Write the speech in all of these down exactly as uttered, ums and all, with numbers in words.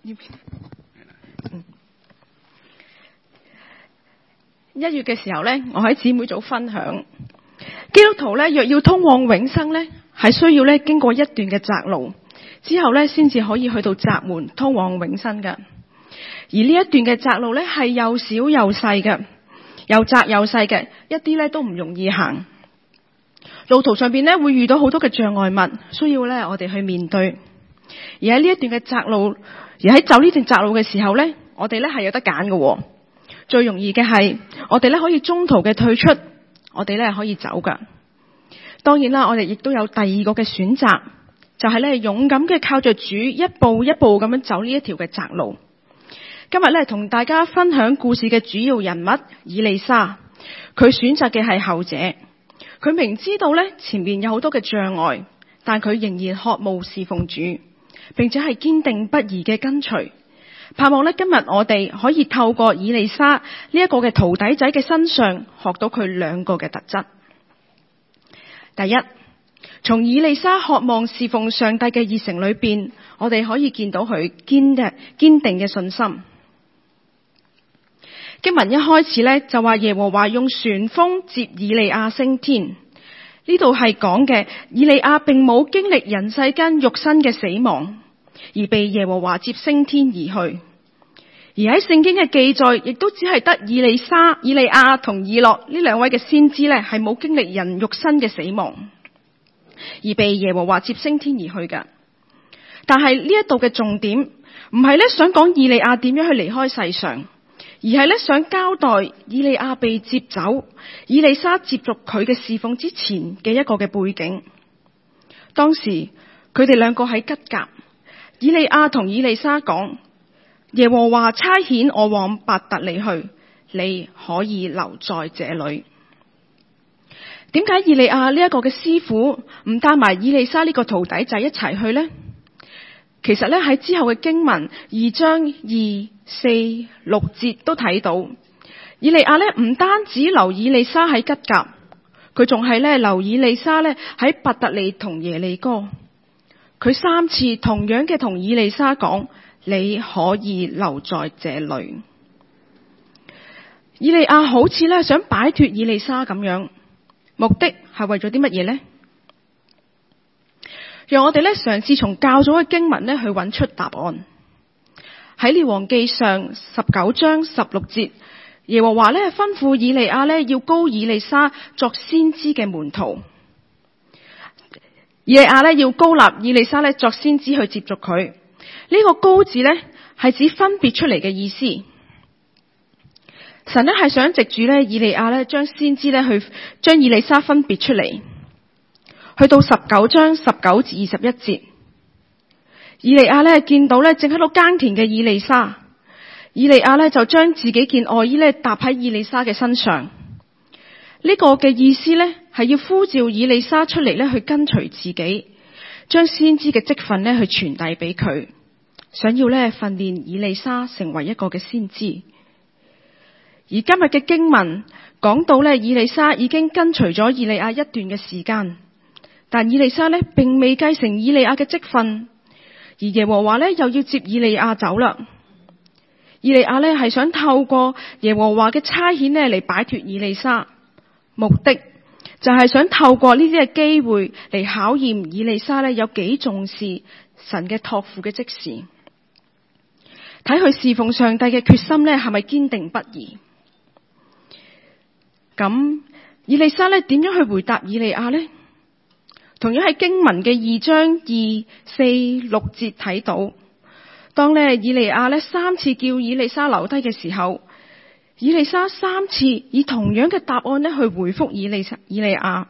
一月嘅時候呢，我喺姊妹組分享，基督徒呢，若要通往永生呢，係需要呢經過一段嘅窄路，之後呢先至可以去到窄門通往永生嘅。而呢一段嘅窄路呢，係又小又細嘅，又窄又細嘅，一啲呢都唔容易行。路途上邊呢，會遇到好多嘅障礙物，需要呢我哋去面對。而喺呢一段嘅窄路，而喺走呢段窄路嘅時候呢，我哋呢係有得揀嘅。最容易嘅係，我哋呢可以中途嘅退出，我哋呢係可以走噶。當然啦，我哋亦都有第二個嘅選擇，就係呢勇敢嘅靠着主一步一步咁樣走呢一條嘅窄路。今日呢同大家分享故事嘅主要人物以利沙，佢選擇嘅係後者。佢明知道呢前面有好多嘅障礙，但佢仍然渴慕侍奉主，並且係堅定不移嘅跟隨。盼望呢今日我哋可以透過以利沙呢一個嘅徒弟仔嘅身上學到佢兩個嘅特質。第一，從以利沙渴望侍奉上帝嘅熱誠裏邊，我哋可以見到佢堅嘅堅定嘅信心。經文一開始呢，就話耶和華用旋風接以利亞升天，呢度係講嘅以利亞並冇經歷人世間肉身嘅死亡，而被耶和華接升天而去。而喺聖經嘅記載，亦都只係得以利沙、以利亞同以諾呢兩位嘅先知呢，係冇經歷人肉身嘅死亡，而被耶和華接升天而去嘅。但係呢一度嘅重點唔係呢想講以利亞點樣去離開世上，而係呢想交代以利亞被接走，以利沙接續佢嘅侍奉之前嘅一個嘅背景。當時佢哋兩個喺吉甲，以利亞同以利沙講：耶和華差遣我往伯特利去，你可以留在這裏。點解以利亞呢一個嘅師傅唔帶埋以利沙呢個徒弟仔一齊去呢？其實呢，喺之後嘅經文二章二四六節都睇到，以利亞呢唔單止留以利沙喺吉甲，佢仲係呢留以利沙呢喺伯特利同耶利哥。佢三次同樣嘅同以利沙講：你可以留在這裏。以利亞好似呢想擺脫以利沙咁樣，目的係為咗啲乜嘢呢？讓我哋呢嘗試從較早嘅經文呢去揾出答案。喺列王記上十九章十六節，耶和華呢吩咐以利亞呢要膏以利沙作先知嘅門徒。以利亞呢要膏立以利沙呢作先知去接續佢。呢、這個膏字呢係指分別出嚟嘅意思。神呢係想藉住呢以利亞呢將先知呢去將以利沙分別出嚟。去到十九章十九至二十一節，以利亞呢見到呢正喺度耕田嘅以利沙，以利亞呢就將自己件外衣呢搭喺以利沙嘅身上。呢、這個嘅意思呢係要呼召以利沙出嚟呢去跟隨自己，將先知嘅職分呢去傳遞俾佢，想要呢訓練以利沙成為一個嘅先知。而今日嘅經文講到呢，以利沙已經跟隨咗以利亞一段嘅時間。但以利沙呢並未繼承以利亞嘅職分，而耶和華呢又要接以利亞走啦。以利亞呢係想透過耶和華嘅差遣呢嚟擺脫以利沙，目的就係想透過呢啲嘅機會嚟考驗以利沙呢有幾重視神嘅託付嘅職事，睇佢侍奉上帝嘅決心呢係咪堅定不移。咁以利沙呢點樣去回答以利亞呢？同樣喺經文嘅二章二四六節睇到，當呢以利亞呢三次叫以利沙留低嘅時候，以利沙三次以同樣嘅答案呢去回復以利沙以利亞：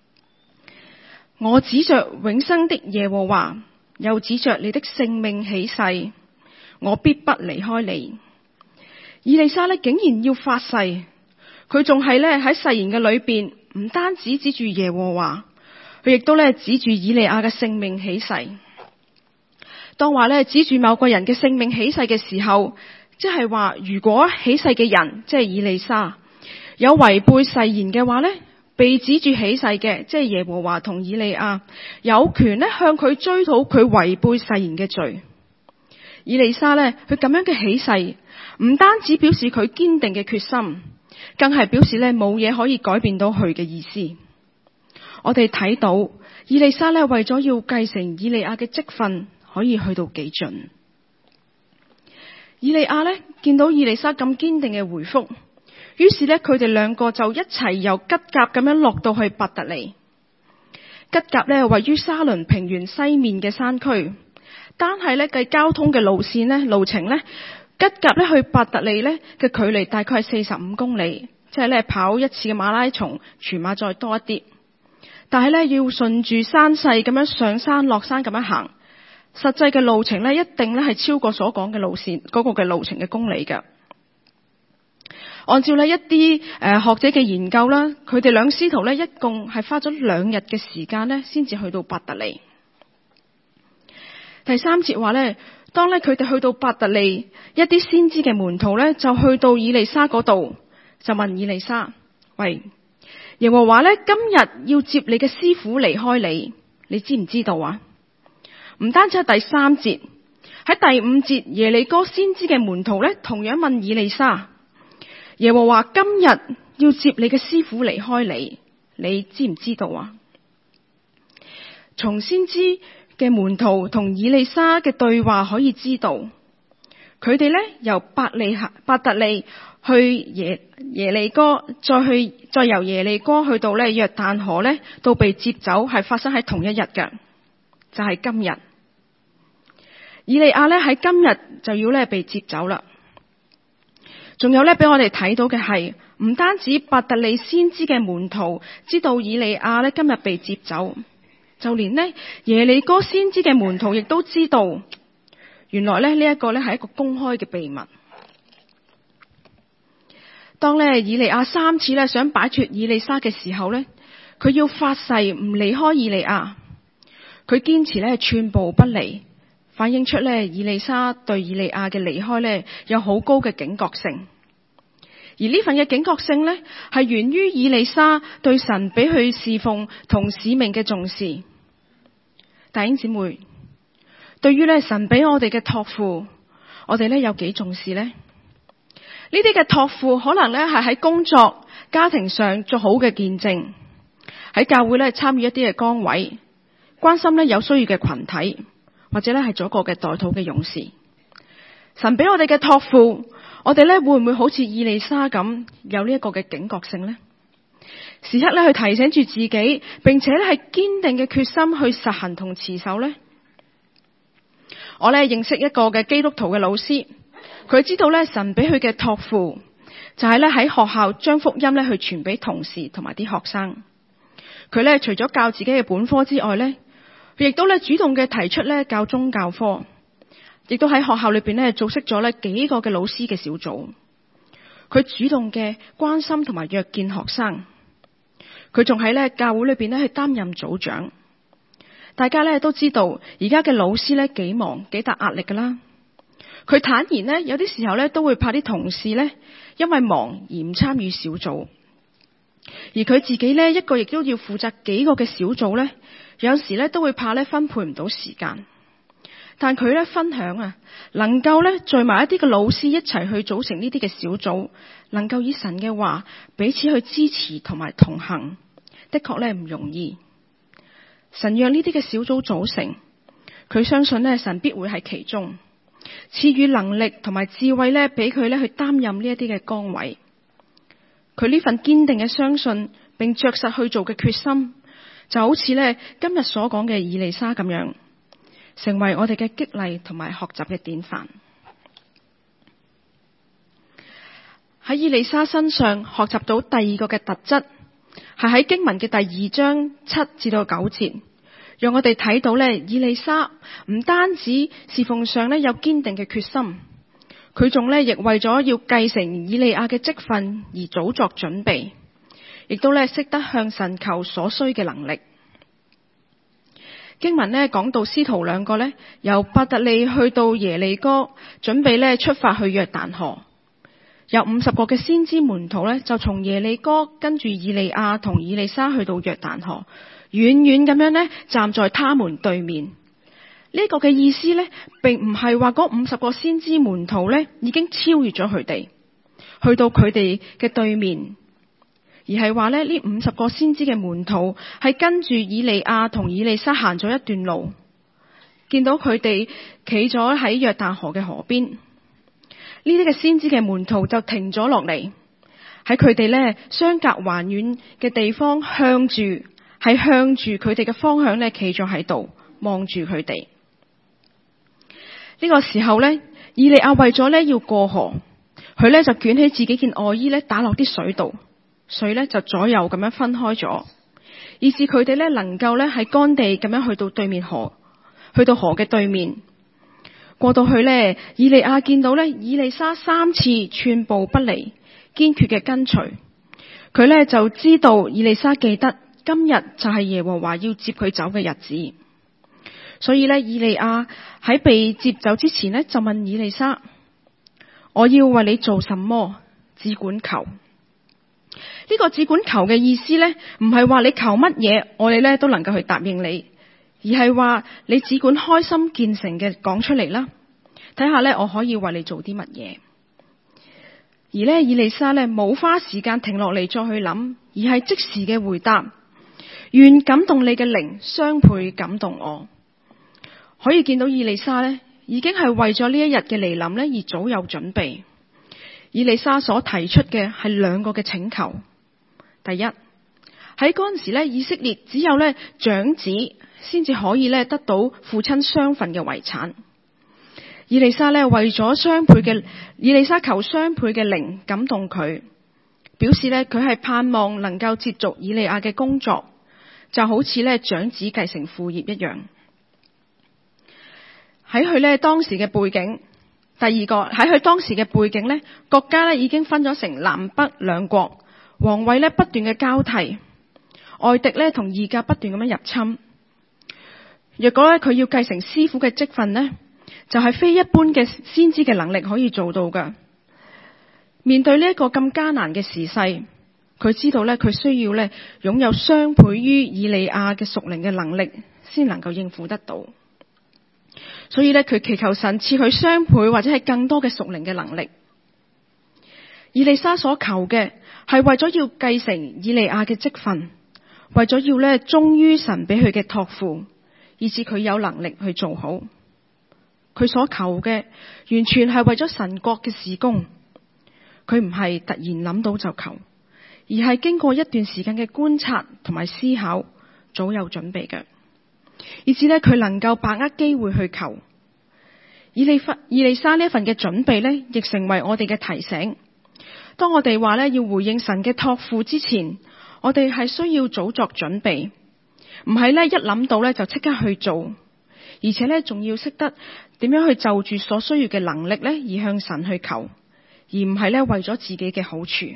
我指着永生的耶和華，又指着你的性命起誓，我必不離開你。以利沙呢竟然要發誓，佢仲係呢喺誓言嘅裏邊，唔單止指住耶和華。佢亦都咧指住以利亞嘅性命起誓。當話咧指住某個人嘅性命起誓嘅時候，即係話如果起誓嘅人即係以利沙有違背誓言嘅話咧，被指住起誓嘅即係耶和華同以利亞有權咧向佢追討佢違背誓言嘅罪。而以利沙咧，佢咁樣嘅起誓，唔單止表示佢堅定嘅決心，更係表示咧冇嘢可以改變到佢嘅意思。我哋睇到以利沙咧，為咗要繼承以利亞嘅職分，可以去到幾盡。以利亞咧見到以利沙咁堅定嘅回覆，於是咧佢哋兩個就一齊由吉甲咁樣落到去伯特利。吉甲咧位於沙崙平原西面嘅山區，單係咧計交通嘅路線咧路程咧，吉甲咧去伯特利咧嘅距離大概係四十五公里，即係咧跑一次嘅馬拉松，全馬再多一啲。但係咧要順住山勢咁樣上山落山咁樣行，實際嘅路程咧一定咧係超過所講嘅路線嗰個嘅路程嘅公里嘅。按照呢一啲誒、呃、學者嘅研究啦，佢哋兩師徒咧一共係花咗兩日嘅時間咧，先至去到伯特利。第三節話咧，當咧佢哋去到伯特利，一啲先知嘅門徒咧就去到以利沙嗰度，就問以利沙：喂，耶和華咧今日要接你嘅師傅離開你，你知唔知道啊？唔單止係第三節，喺第五節耶利哥先知嘅門徒咧同樣問以利沙：耶和華今日要接你嘅師傅離開你，你知唔知道啊？從先知嘅門徒同以利沙嘅對話可以知道，佢哋咧由伯利恆伯特利去耶耶利哥，再去再由耶利哥去到咧約旦河咧，到被接走係發生喺同一日嘅，就係今日。以利亞咧喺今日就要咧被接走啦。仲有咧俾我哋睇到嘅係，唔單止伯特利先知嘅門徒知道以利亞咧今日被接走，就連呢耶利哥先知嘅門徒亦都知道，原來咧呢一個咧係一個公開嘅秘密。當咧以利亞三次咧想擺脫以利沙嘅時候咧，佢要發誓唔離開以利亞，佢堅持咧寸步不離，反映出咧以利沙對以利亞嘅離開咧有好高嘅警覺性。而呢份嘅警覺性咧係源於以利沙對神俾佢侍奉同使命嘅重視。弟兄姊妹，對於咧神俾我哋嘅託付，我哋咧有幾重視呢？呢啲嘅託付可能咧係喺工作、家庭上做好嘅見證，喺教會咧參與一啲嘅崗位，關心咧有需要嘅群體，或者咧係做一個嘅代禱嘅勇士。神俾我哋嘅託付，我哋咧會唔會好似以利沙咁有呢一個嘅警覺性呢？時刻咧去提醒住自己，並且咧係堅定嘅決心去實行同持守呢？我咧認識一個嘅基督徒嘅老師。佢知道咧，神俾佢嘅託付就係咧喺學校將福音咧去傳俾同事同埋啲學生。佢咧除咗教自己嘅本科之外咧，佢亦都咧主動嘅提出咧教宗教科，亦都喺學校裏邊咧組織咗咧幾個嘅老師嘅小組。佢主動嘅關心同埋約見學生。佢仲喺咧教會裏邊咧去擔任組長。大家咧都知道而家嘅老師咧幾忙幾大壓力噶啦。佢坦言呢，有啲時候咧都會怕啲同事呢，因為忙而唔參與小組，而佢自己呢，一個亦都要負責幾個嘅小組呢，有時呢都會怕呢分配唔到時間。但佢呢分享啊，能夠呢聚埋一啲嘅老師一齊去組成呢啲嘅小組，能夠以神嘅話彼此去支持同埋同行，的確呢唔容易。神讓呢啲嘅小組組成，佢相信呢神必會喺其中。賜予能力同埋智慧咧，俾佢咧去擔任呢一啲嘅崗位。佢呢份堅定嘅相信，並着實去做嘅決心，就好似咧今日所講嘅以利沙咁樣，成為我哋嘅激勵同埋學習嘅典範。喺以利沙身上學習到第二個嘅特質，係喺經文嘅第二章七至到九節。讓我哋睇到咧，以利沙唔單止侍奉上咧有堅定嘅決心，佢仲咧亦為咗要繼承以利亞嘅職分而早作準備，亦都咧識得向神求所需嘅能力。經文咧講到師徒兩個咧由伯特利去到耶利哥，準備咧出發去約旦河。有五十個嘅先知門徒咧就從耶利哥跟住以利亞同以利沙去到約旦河。遠遠咁樣呢，站在他們對面。 呢個嘅意思呢，並唔係話嗰五十個先知門徒呢已經超越咗佢哋，去到佢哋嘅對面，而係話呢，呢五十個先知嘅門徒係跟住以利亞同以利沙行咗一段路，見到佢哋企咗喺約旦河嘅河邊，呢啲嘅先知嘅門徒就停咗落嚟，喺佢哋呢相隔還遠嘅地方，向住係向住佢哋嘅方向呢企咗喺度望住佢哋。呢個時候呢，以利亞為咗呢要過河，佢呢就捲起自己件外衣呢打落啲水度，水呢就左右咁樣分開咗，以致佢哋呢能夠呢喺乾地咁樣去到對面河，去到河嘅對面。過到去呢，以利亞見到呢以利沙三次寸步不離，堅決嘅跟隨，佢呢就知道以利沙記得今日就係耶和華要接佢走嘅日子。所以呢，以利亞喺被接走之前呢，就問以利沙：我要為你做什麼？只管求。呢個只管求嘅意思呢，唔係話你求乜嘢，我哋呢都能夠去答應你，而係話你只管開心見誠嘅講出嚟啦，睇下呢，我可以為你做啲乜嘢。而呢，以利沙呢冇花時間停落嚟再去諗，而係即時嘅回答：願感動你嘅靈雙倍感動我。可以見到以利沙呢已經係為咗呢一日嘅嚟臨呢而早有準備。以利沙所提出嘅係兩個嘅請求。第一，喺嗰陣時呢，以色列只有呢長子先至可以呢得到父親雙份嘅遺產。以利沙呢為咗雙倍嘅，以利沙求雙倍嘅靈感動佢，表示呢佢係盼望能夠接續以利亞嘅工作，就好似呢長子繼承父業一樣。喺佢呢當時嘅背景，第二個喺佢當時嘅背景呢，國家呢已經分咗成南北兩國，皇位呢不斷嘅交替，外敵呢同異教不斷咁樣入侵。若果呢佢要繼承師傅嘅職分呢，就係非一般嘅先知嘅能力可以做到㗎。面對呢一個咁艱難嘅時勢，佢知道呢佢需要呢擁有雙倍於以利亞嘅屬靈嘅能力，先能夠應付得到。所以呢，佢祈求神賜佢雙倍或者係更多嘅屬靈嘅能力。以利沙所求嘅係為咗要繼承以利亞嘅職分，為咗要呢忠於神俾佢嘅託付，以致佢有能力去做好。佢所求嘅完全係為咗神國嘅事工，佢唔係突然諗到就求，而係經過一段時間嘅觀察同埋思考，早有準備嘅。以至呢，佢能夠把握機會去求。以利法以利沙呢一份嘅準備呢，亦成為我哋嘅提醒。當我哋話呢要回應神嘅託付之前，我哋係需要早作準備，唔係呢一諗到呢就即刻去做，而且呢仲要識得點樣去就住所需要嘅能力呢而向神去求，而唔係呢為咗自己嘅好處。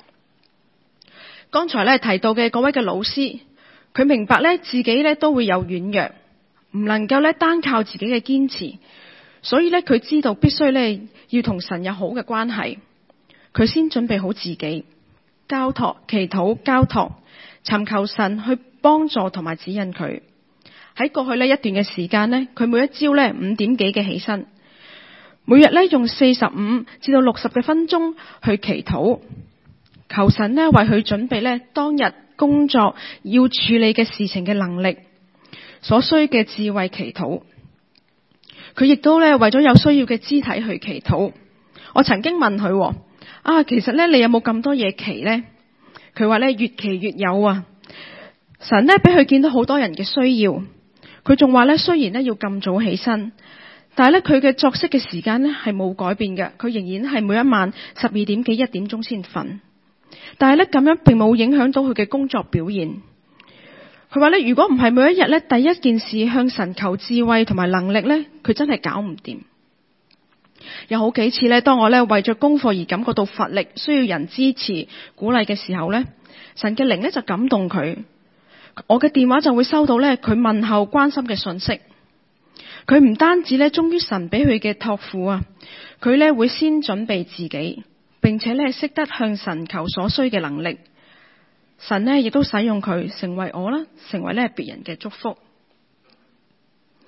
剛才呢提到嘅嗰位嘅老師，佢明白咧自己咧都會有軟弱，唔能夠咧單靠自己嘅堅持，所以咧佢知道必須咧要同神有好嘅關係，佢先準備好自己，交託、祈禱、交託，尋求神去幫助同埋指引佢。喺過去呢一段嘅時間呢，佢每一朝咧五點幾嘅起身，每日咧用四十五至到六十嘅分鐘去祈禱，求神呢為佢準備咧當日工作要處理嘅事情嘅能力，所需嘅智慧祈禱。佢亦都咧為咗有需要嘅肢體去祈禱。我曾經問佢啊，其實咧你有冇咁多嘢祈呢？佢話咧越祈越有啊。神咧俾佢見到好多人嘅需要，佢仲話咧雖然咧要咁早起身，但係咧佢嘅作息嘅時間咧係冇改變嘅，佢仍然係每一晚十二點幾一點鐘先瞓。但係咧咁樣並冇影響到佢嘅工作表現。佢話咧如果唔係每一日咧第一件事向神求智慧同埋能力咧，佢真係搞唔掂。有好幾次咧，當我咧為咗功課而感覺到乏力，需要人支持鼓勵嘅時候咧，神嘅靈咧就感動佢，我嘅電話就會收到咧佢問候關心嘅信息。佢唔單止咧忠於神俾佢嘅託付啊，佢咧會先準備自己，並且咧識得向神求所需嘅能力。神呢亦都使用佢成為我啦，成為咧別人嘅祝福。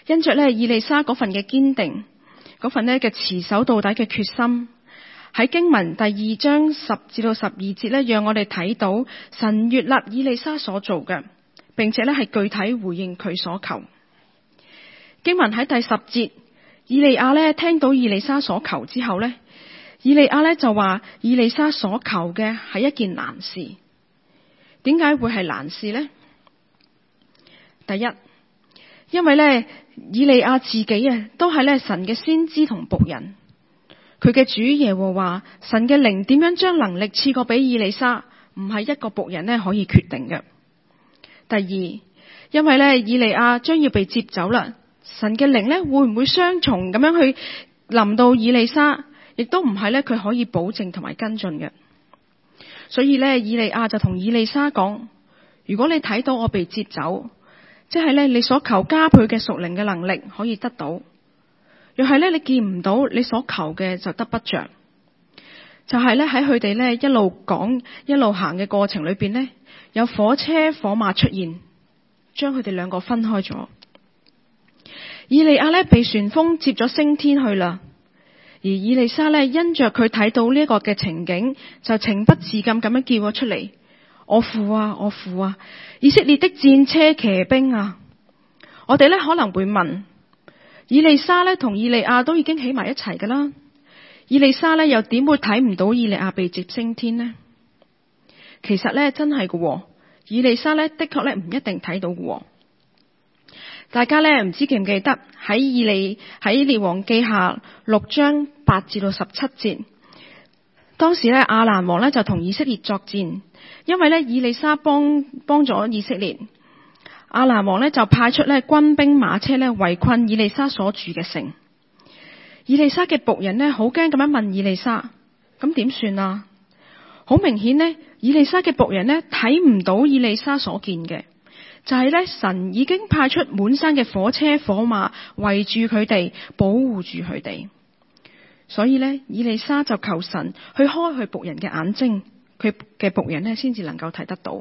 因着咧以利沙嗰份嘅堅定，嗰份咧嘅持守到底嘅決心，喺經文第二章十至到十二節咧，讓我哋睇到神悅納以利沙所做嘅，並且咧係具體回應佢所求。經文喺第十節，以利亞咧聽到以利沙所求之後咧，以利亞咧就話以利沙所求嘅係一件難事。點解會係難事呢？第一，因為咧以利亞自己啊都係咧神嘅先知同僕人，佢嘅主耶和華神嘅靈點樣將能力賜過俾以利沙，唔係一個僕人咧可以決定嘅。第二，因為咧以利亞將要被接走啦，神嘅靈咧會唔會雙重咁樣去臨到以利沙，亦都唔係咧佢可以保證同埋跟進嘅。所以咧，以利亞就同以利沙講：如果你睇到我被接走，即係咧你所求加倍嘅屬靈嘅能力可以得到；若係咧你見唔到你所求嘅就得不着。就係咧喺佢哋咧一路講一路行嘅過程裏邊呢，有火車火馬出現，將佢哋兩個分開咗。以利亞咧被旋風接咗升天去啦。而以利沙咧，因着佢睇到呢一個嘅情景，就情不自禁咁樣叫咗出嚟：我父啊，我父啊！以色列的戰車騎兵啊！我哋咧可能會問：以利沙咧同以利亞都已經起埋一齊噶啦，以利沙咧又點會睇唔到以利亞被接升天呢？其實咧真係噶，以利沙咧的確咧唔一定睇到噶。大家咧唔知記唔記得喺以利喺列王記下六章八至到十七節，當時咧亞蘭王咧就同以色列作戰，因為咧以利沙幫幫咗以色列，亞蘭王咧就派出咧軍兵馬車咧圍困以利沙所住嘅城。以利沙嘅僕人咧好驚咁樣問以利沙：咁點算啊？好明顯呢，以利沙嘅僕人咧睇唔到以利沙所見嘅。就係咧，神已經派出滿山嘅火車火馬圍住佢哋，保護住佢哋。所以咧，以利沙就求神去開佢僕人嘅眼睛，佢嘅僕人咧先至能夠睇得到。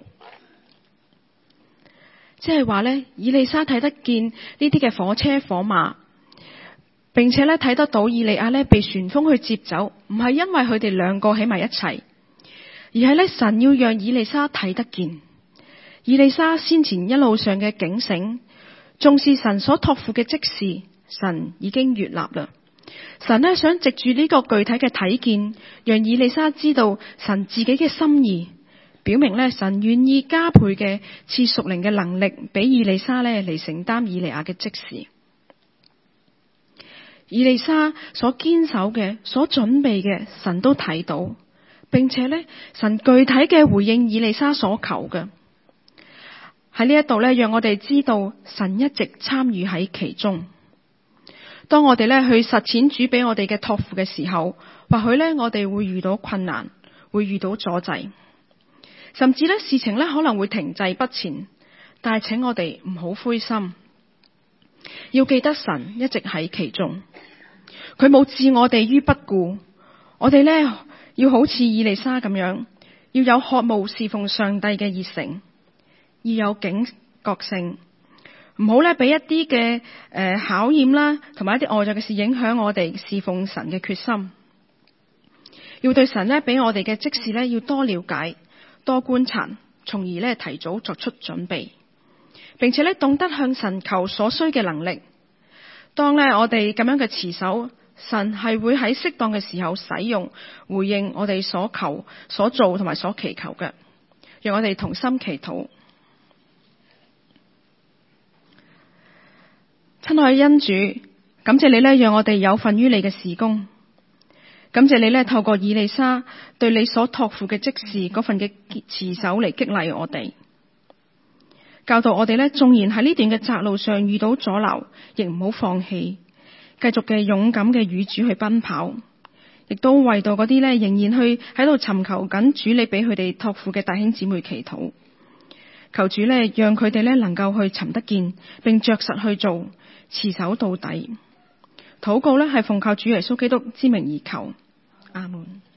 即係話咧，以利沙睇得見呢啲嘅火車火馬，並且咧睇得到以利亞咧被旋風去接走，唔係因為佢哋兩個喺埋一齊，而係咧神要讓以利沙睇得見。以利沙先前一路上嘅警醒，重視神所託付嘅職事，神已經悅納啦。神呢想藉住呢個具體嘅睇見，讓以利沙知道神自己嘅心意，表明呢神願意加倍嘅賜屬靈嘅能力俾以利沙呢嚟承擔以利亞嘅職事。以利沙所堅守嘅、所準備嘅，神都睇到，並且呢神具體嘅回應以利沙所求嘅。喺呢一度咧，讓我哋知道神一直參與喺其中。當我哋咧去實踐主俾我哋嘅託付嘅時候，或許咧我哋會遇到困難，會遇到阻滯，甚至咧事情咧可能會停滯不前。但係請我哋唔好灰心，要記得神一直喺其中，佢冇置我哋於不顧。我哋咧要好似以利沙咁樣，要有渴慕侍奉上帝嘅熱誠。要有警覺性，唔好咧俾一啲嘅誒考驗啦，同埋一啲外在嘅事影響我哋侍奉神嘅決心。要對神咧俾我哋嘅職事咧要多了解、多觀察，從而咧提早作出準備，並且咧懂得向神求所需嘅能力。當咧我哋咁樣嘅持守，神係會喺適當嘅時候使用，回應我哋所求、所做同埋所祈求嘅。讓我哋同心祈禱。親愛恩主，感謝你咧，讓我哋有份於你嘅事工。感謝你咧，透過以利沙對你所託付嘅職事嗰份嘅持守嚟激勵我哋，教導我哋咧，縱然喺呢段嘅窄路上遇到阻撓，亦唔好放棄，繼續嘅勇敢嘅與主去奔跑，亦都為到嗰啲咧仍然去喺度尋求緊主你俾佢哋託付嘅弟兄姊妹祈禱。求主咧，讓佢哋咧能夠去尋得見，並着實去做，持守到底。禱告咧係奉靠主耶穌基督之名而求，阿門。